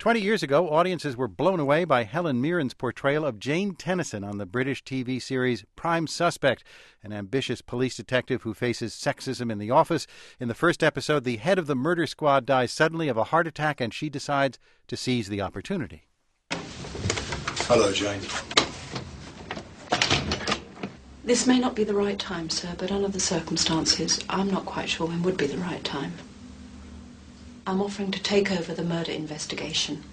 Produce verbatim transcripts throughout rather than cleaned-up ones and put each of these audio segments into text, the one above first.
Twenty years ago, audiences were blown away by Helen Mirren's portrayal of Jane Tennyson on the British T V series Prime Suspect, an ambitious police detective who faces sexism in the office. In the first episode, the head of the murder squad dies suddenly of a heart attack, and she decides to seize the opportunity. Hello, Jane. This may not be the right time, sir, but under the circumstances, I'm not quite sure when would be the right time. I'm offering to take over the murder investigation.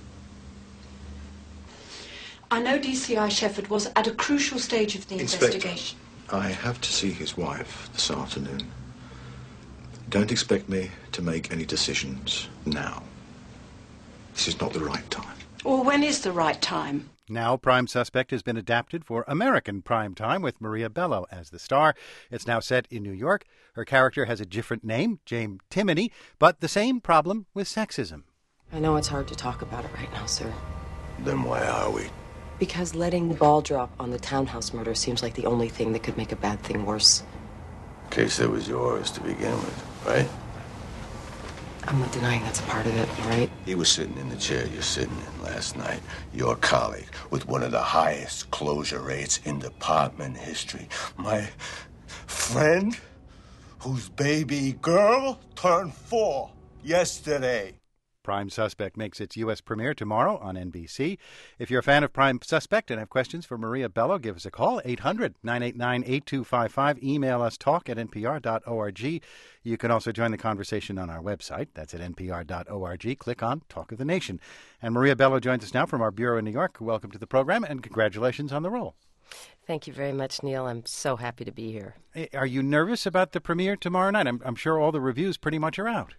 I know D C I Shefford was at a crucial stage of the Inspector, investigation. I have to see his wife this afternoon. Don't expect me to make any decisions now. This is not the right time. Well, when is the right time? Now, Prime Suspect has been adapted for American prime time with Maria Bello as the star. It's now set in New York. Her character has a different name, Jane Timony, but the same problem with sexism. I know it's hard to talk about it right now, sir. Then why are we? Because letting the ball drop on the townhouse murder seems like the only thing that could make a bad thing worse. Case that was yours to begin with, right? I'm not denying that's a part of it, all right? He was sitting in the chair you're sitting in last night. Your colleague with one of the highest closure rates in department history. My friend whose baby girl turned four yesterday. Prime Suspect makes its U S premiere tomorrow on N B C. If you're a fan of Prime Suspect and have questions for Maria Bello, give us a call, eight hundred, nine eight nine, eight two five five. Email us, talk at n p r dot org. You can also join the conversation on our website. That's at n p r dot org. Click on Talk of the Nation. And Maria Bello joins us now from our bureau in New York. Welcome to the program, and congratulations on the role. Thank you very much, Neil. I'm so happy to be here. Are you nervous about the premiere tomorrow night? I'm, I'm sure all the reviews pretty much are out.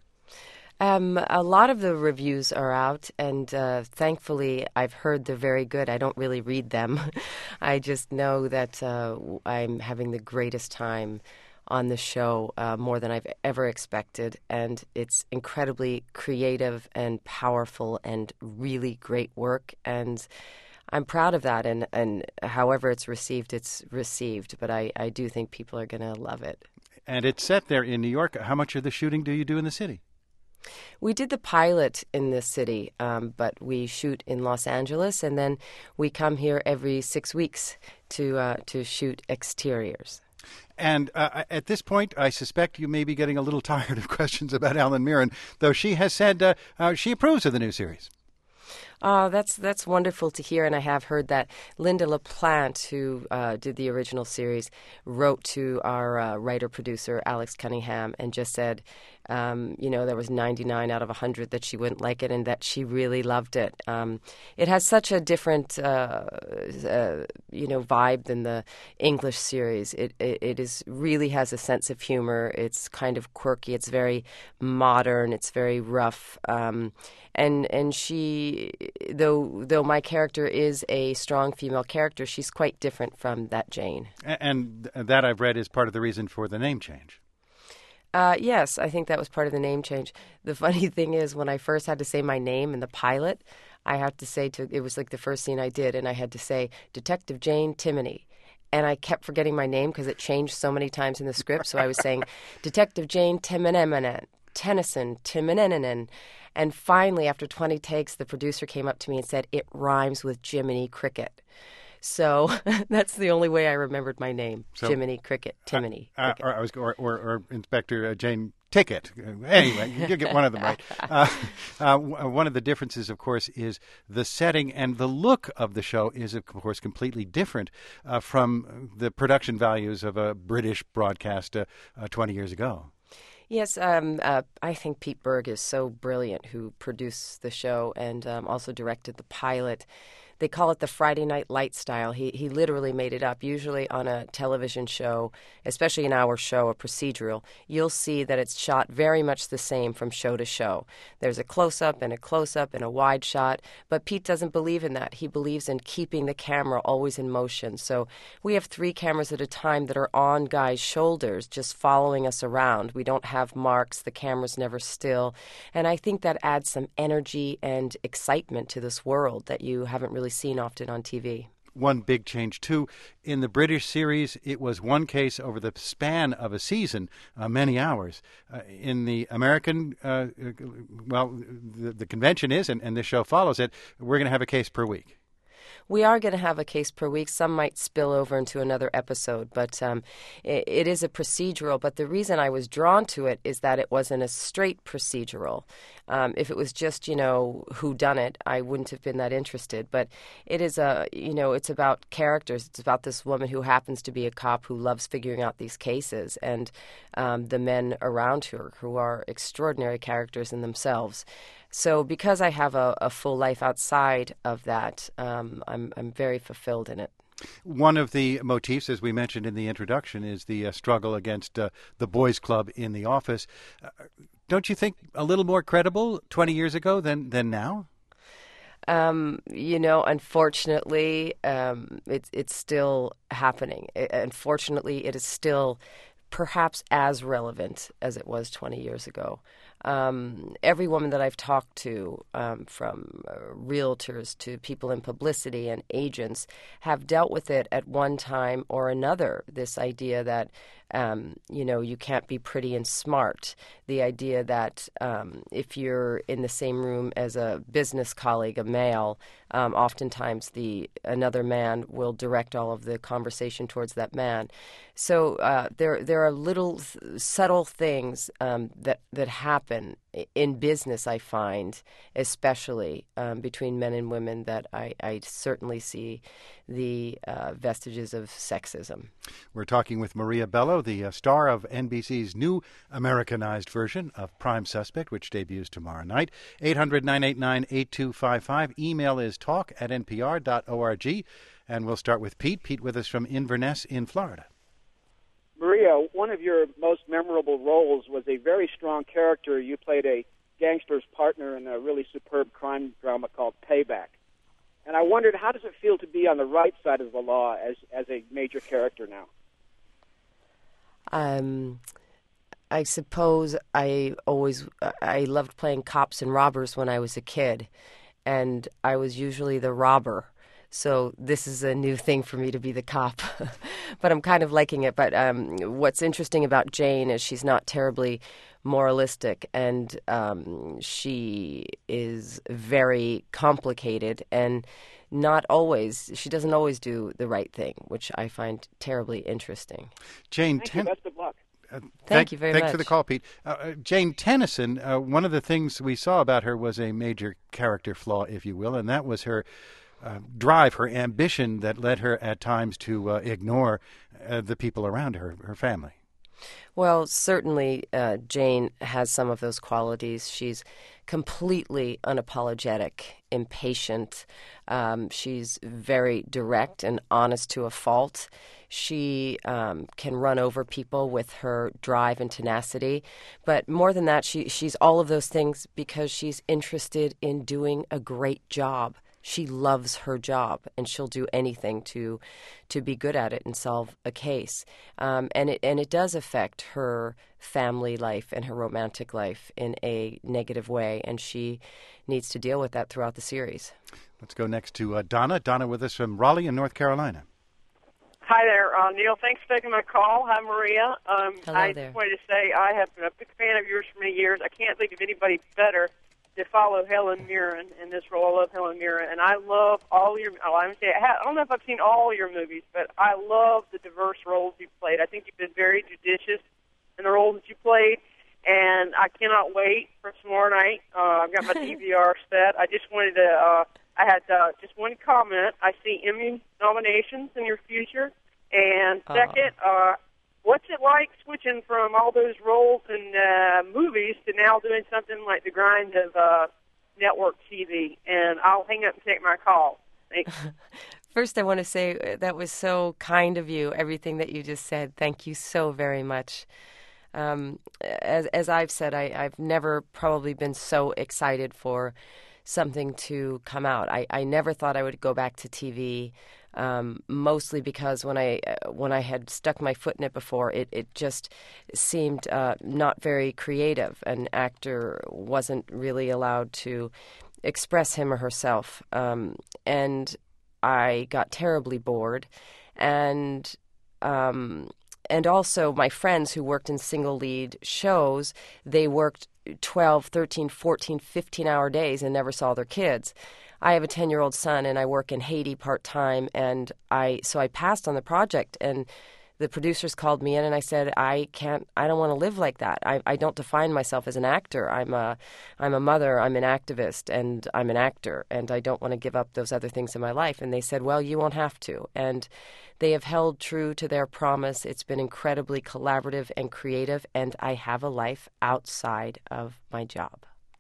Um, a lot of the reviews are out, and uh, thankfully I've heard they're very good. I don't really read them. I just know that uh, I'm having the greatest time on the show, uh, more than I've ever expected, and it's incredibly creative and powerful and really great work, and I'm proud of that, and, and however it's received, it's received, but I, I do think people are going to love it. And it's set there in New York. How much of the shooting do you do in the city? We did the pilot in this city, um, but we shoot in Los Angeles, and then we come here every six weeks to uh, to shoot exteriors. And uh, at this point, I suspect you may be getting a little tired of questions about Helen Mirren, though she has said uh, uh, she approves of the new series. Oh, that's that's wonderful to hear, and I have heard that Linda LaPlante, who uh, did the original series, wrote to our uh, writer-producer, Alex Cunningham, and just said, um, you know, there was ninety-nine out of one hundred that she wouldn't like it and that she really loved it. Um, it has such a different, uh, uh, you know, vibe than the English series. It, it, it is really has a sense of humor. It's kind of quirky. It's very modern. It's very rough. Um, and and she, though though my character is a strong female character, she's quite different from that Jane. And that, I've read, is part of the reason for the name change. Uh, yes, I think that was part of the name change. The funny thing is, when I first had to say my name in the pilot, I had to say to, it was like the first scene I did, and I had to say, Detective Jane Timony. And I kept forgetting my name because it changed so many times in the script. So I was saying, Detective Jane Timonemonen, Tennyson, Timonemonen. And finally, after twenty takes, the producer came up to me and said, it rhymes with Jiminy Cricket. So that's the only way I remembered my name, so, Jiminy Cricket, Timony. Uh, uh, or, I was, or, or, or Inspector uh, Jane Ticket. Anyway, you get one of them right. Uh, uh, one of the differences, of course, is the setting, and the look of the show is, of course, completely different uh, from the production values of a British broadcast uh, uh, twenty years ago. Yes, um, uh, I think Pete Berg is so brilliant, who produced the show and um, also directed the pilot. They call it the Friday Night Light style. He he literally made it up. Usually on a television show, especially an hour show, a procedural, you'll see that it's shot very much the same from show to show. There's a close-up and a close-up and a wide shot, but Pete doesn't believe in that. He believes in keeping the camera always in motion. So we have three cameras at a time that are on guys' shoulders, just following us around. We don't have marks. The camera's never still. And I think that adds some energy and excitement to this world that you haven't really seen often on T V. one big change, too. In the British series, it was one case over the span of a season, uh, many hours. Uh, in the American, uh, well, the, the convention is, and, and this show follows it, we're going to have a case per week. We are going to have a case per week. Some might spill over into another episode, but um, it, it is a procedural. But the reason I was drawn to it is that it wasn't a straight procedural. Um, if it was just, you know, who done it, I wouldn't have been that interested. But it is a, you know, it's about characters. It's about this woman who happens to be a cop who loves figuring out these cases, and um, the men around her who are extraordinary characters in themselves. So because I have a, a full life outside of that, um, I'm I'm very fulfilled in it. One of the motifs, as we mentioned in the introduction, is the uh, struggle against uh, the boys' club in the office. Uh, don't you think a little more credible twenty years ago than, than now? Um, you know, unfortunately, um, it's it's still happening. It, unfortunately, it is still perhaps as relevant as it was twenty years ago. Um, every woman that I've talked to, um, from uh, realtors to people in publicity and agents, have dealt with it at one time or another. This idea that, um, you know, you can't be pretty and smart. The idea that um, if you're in the same room as a business colleague, a male, um, oftentimes the another man will direct all of the conversation towards that man. So uh, there there are little th- subtle things um, that that happen in business, I find, especially um, between men and women, that I, I certainly see the uh, vestiges of sexism. We're talking with Maria Bello, the uh, star of N B C's new Americanized version of Prime Suspect, which debuts tomorrow night. eight hundred, nine eight nine, eight two five five. Email is talk at n p r dot org. And we'll start with Pete. Pete with us from Inverness in Florida. Maria, one of your most memorable roles was a very strong character. You played a gangster's partner in a really superb crime drama called Payback. And I wondered, how does it feel to be on the right side of the law as, as a major character now? Um, I suppose I always, I loved playing cops and robbers when I was a kid, and I was usually the robber. So this is a new thing for me to be the cop, but I'm kind of liking it. But um, what's interesting about Jane is she's not terribly moralistic, and um, she is very complicated and not always, she doesn't always do the right thing, which I find terribly interesting. Jane, Thank ten- you. Best of luck. Uh, Thank thank, you very thanks much. for the call, Pete. Uh, uh, Jane Tennyson, uh, one of the things we saw about her was a major character flaw, if you will, and that was her uh, drive, her ambition that led her at times to uh, ignore uh, the people around her, her family. Well, certainly uh, Jane has some of those qualities. She's completely unapologetic, impatient. Um, she's very direct and honest to a fault. She um, can run over people with her drive and tenacity. But more than that, she, she's all of those things because she's interested in doing a great job. She loves her job, and she'll do anything to to be good at it and solve a case. Um, and it and it does affect her family life and her romantic life in a negative way, and she needs to deal with that throughout the series. Let's go next to uh, Donna. Donna with us from Raleigh in North Carolina. Hi there, uh, Neil. Thanks for taking my call. Hi, Maria. Um, Hello I there. just wanted to say I have been a big fan of yours for many years. I can't think of anybody better to follow Helen Mirren in this role. I love Helen Mirren, and I love all your. Oh, I'm say I don't know if I've seen all your movies, but I love the diverse roles you've played. I think you've been very judicious in the roles that you played, and I cannot wait for tomorrow night. Uh, I've got my D V R set. I just wanted to. Uh, I had uh, just one comment. I see Emmy nominations in your future, and second. Uh, What's it like switching from all those roles in uh, movies to now doing something like the grind of uh, network T V? And I'll hang up and take my call. Thanks. First, I want to say that was so kind of you, everything that you just said. Thank you so very much. Um, as, as I've said, I, I've never probably been so excited for something to come out. I, I never thought I would go back to T V. Um, mostly because when I uh, when I had stuck my foot in it before, it, it just seemed uh, not very creative. An actor wasn't really allowed to express him or herself. Um, and I got terribly bored. And um, and also my friends who worked in single lead shows, they worked twelve, thirteen, fourteen, fifteen-hour days and never saw their kids. I have a ten-year-old son, and I work in Haiti part-time, and I so I passed on the project, and the producers called me in, and I said, I can't, I don't want to live like that. I, I don't define myself as an actor. I'm a, I'm a mother, I'm an activist, and I'm an actor, and I don't want to give up those other things in my life. And they said, well, you won't have to. And they have held true to their promise. It's been incredibly collaborative and creative, and I have a life outside of my job.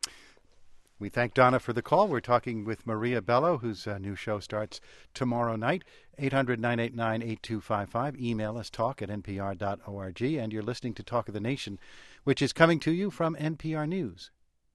We thank Donna for the call. We're talking with Maria Bello, whose uh, new show starts tomorrow night. eight hundred, nine eight nine, eight two five five. Email us, talk at n p r dot org. And you're listening to Talk of the Nation, which is coming to you from N P R News.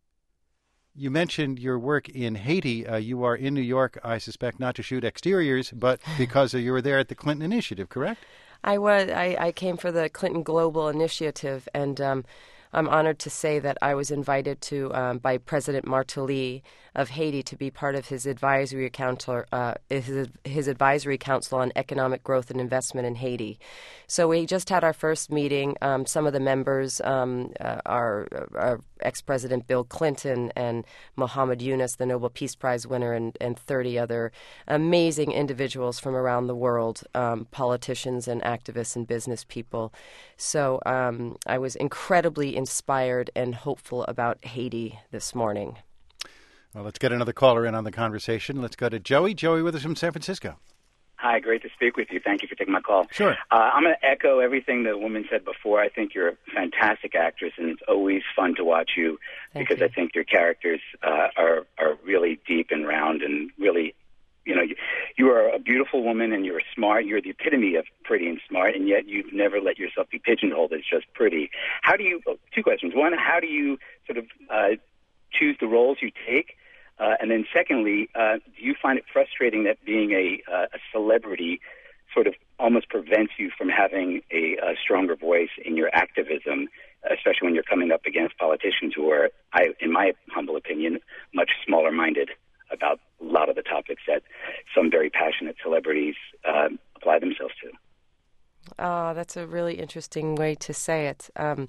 You mentioned your work in Haiti. Uh, you are in New York, I suspect, not to shoot exteriors, but because you were there at the Clinton Initiative, correct? I was. I, I came for the Clinton Global Initiative, and um, I'm honored to say that I was invited to um, by President Martelly of Haiti to be part of his advisory council, uh, his, his advisory council on economic growth and investment in Haiti. So we just had our first meeting. Um, some of the members um, uh, are, are ex-President Bill Clinton and Mohamed Yunus, the Nobel Peace Prize winner, and, and thirty other amazing individuals from around the world, um, politicians and activists and business people. So um, I was incredibly inspired and hopeful about Haiti this morning. Well, let's get another caller in on the conversation. Let's go to Joey. Joey with us from San Francisco. Hi, great to speak with you. Thank you for taking my call. Sure. Uh, I'm going to echo everything the woman said before. I think you're a fantastic actress, and it's always fun to watch you Thank because you. I think your characters uh, are are really deep and round and really, you know, you, you are a beautiful woman and you're smart. You're the epitome of pretty and smart, and yet you've never let yourself be pigeonholed as just pretty. How do you, oh, two questions. One, how do you sort of uh, choose the roles you take? Uh, and then secondly, uh, do you find it frustrating that being a, uh, a celebrity sort of almost prevents you from having a, a stronger voice in your activism, especially when you're coming up against politicians who are, I, in my humble opinion, much smaller-minded about a lot of the topics that some very passionate celebrities uh, apply themselves to? Oh, that's a really interesting way to say it. Um,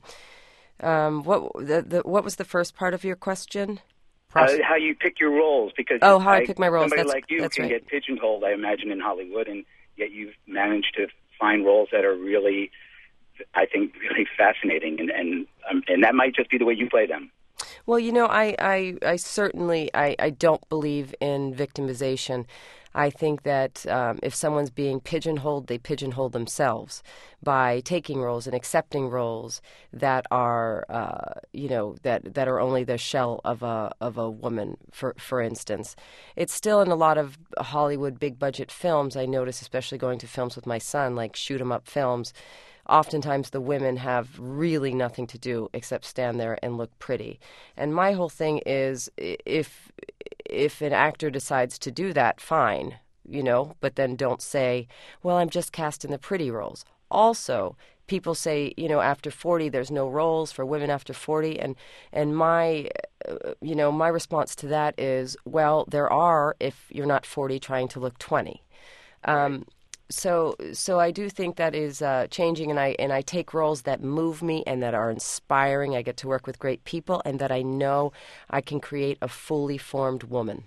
um, what the, the what was the first part of your question? Uh, how you pick your roles, because oh, how I, I pick my roles. Somebody that's, like you that's can right. get pigeonholed, I imagine, in Hollywood, and yet you've managed to find roles that are really, I think, really fascinating, and and um, and that might just be the way you play them. Well, you know, I I, I certainly I, I don't believe in victimization. I think that um, if someone's being pigeonholed, they pigeonhole themselves by taking roles and accepting roles that are, uh, you know, that, that are only the shell of a of a woman. For for instance, it's still in a lot of Hollywood big budget films. I notice, especially going to films with my son, like shoot 'em up films. Oftentimes the women have really nothing to do except stand there and look pretty. And my whole thing is, if if an actor decides to do that, fine, you know, but then don't say, well, I'm just casting the pretty roles. Also, people say, you know, after forty, there's no roles for women after forty. And, and my, uh, you know, my response to that is, well, there are if you're not forty trying to look twenty. Um, right. So, so I do think that is uh, changing, and I and I take roles that move me and that are inspiring. I get to work with great people, and that I know I can create a fully formed woman.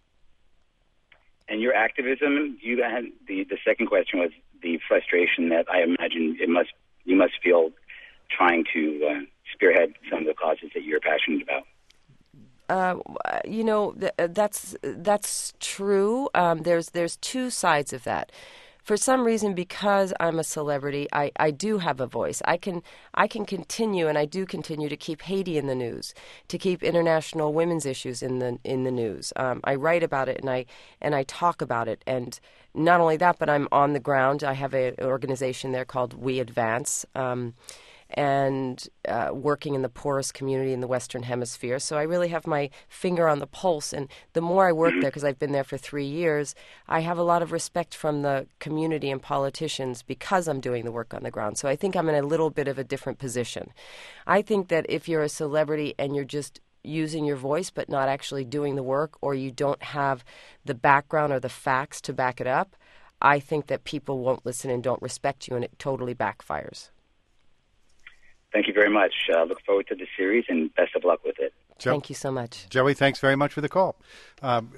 And your activism, you had the the second question was the frustration that I imagine it must you must feel trying to uh, spearhead some of the causes that you're passionate about. Uh, you know, th- that's that's true. Um, there's there's two sides of that. For some reason, because I'm a celebrity, I, I do have a voice. I can I can continue, and I do continue to keep Haiti in the news, to keep international women's issues in the in the news. Um, I write about it, and I and I talk about it. And not only that, but I'm on the ground. I have a, an organization there called We Advance, um, and uh, working in the poorest community in the Western Hemisphere. So I really have my finger on the pulse. And the more I work there, because I've been there for three years, I have a lot of respect from the community and politicians because I'm doing the work on the ground. So I think I'm in a little bit of a different position. I think that if you're a celebrity and you're just using your voice but not actually doing the work, or you don't have the background or the facts to back it up, I think that people won't listen and don't respect you, and it totally backfires. Thank you very much. Uh, look forward to the series, and best of luck with it. Jo- Thank you so much. Joey, thanks very much for the call. Um,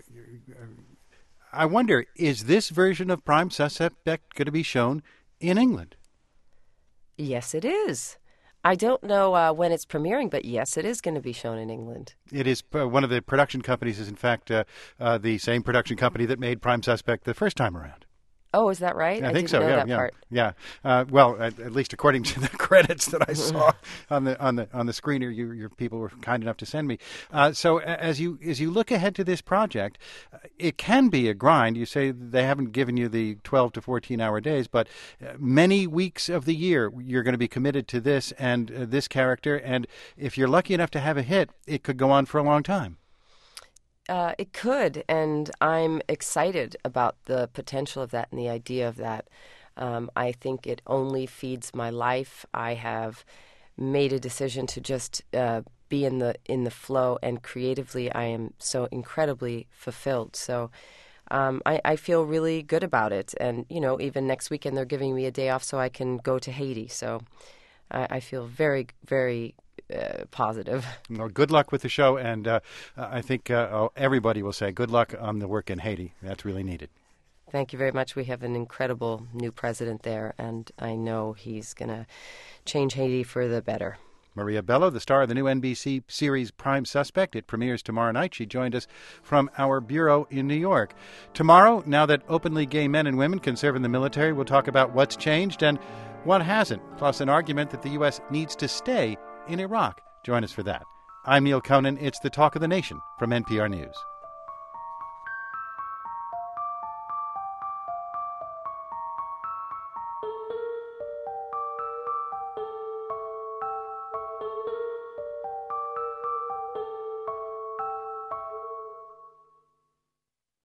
I wonder, is this version of Prime Suspect going to be shown in England? Yes, it is. I don't know uh, when it's premiering, but yes, it is going to be shown in England. It is uh, one of the production companies is, in fact, uh, uh, the same production company that made Prime Suspect the first time around. Oh, is that right? I, I think didn't so. know yeah, that yeah, part. yeah. Uh, well, at, at least according to the credits that I saw on the on the on the screener, you, your people were kind enough to send me. Uh, so as you as you look ahead to this project, uh, it can be a grind. You say they haven't given you the twelve to fourteen hour days, but uh, many weeks of the year you're going to be committed to this and uh, this character. And if you're lucky enough to have a hit, it could go on for a long time. Uh, it could, and I'm excited about the potential of that and the idea of that. Um, I think it only feeds my life. I have made a decision to just uh, be in the in the flow, and creatively, I am so incredibly fulfilled. So um, I, I feel really good about it. And you know, even next weekend, they're giving me a day off so I can go to Haiti. So I, I feel very, very. Uh, positive. Well, good luck with the show, and uh, I think uh, oh, everybody will say good luck on the work in Haiti. That's really needed. Thank you very much. We have an incredible new president there, and I know he's going to change Haiti for the better. Maria Bello, the star of the new N B C series Prime Suspect. It premieres tomorrow night. She joined us from our bureau in New York. Tomorrow, now that openly gay men and women can serve in the military, we'll talk about what's changed and what hasn't, plus an argument that the U S needs to stay in Iraq. Join us for that. I'm Neil Conan. It's the Talk of the Nation from N P R News.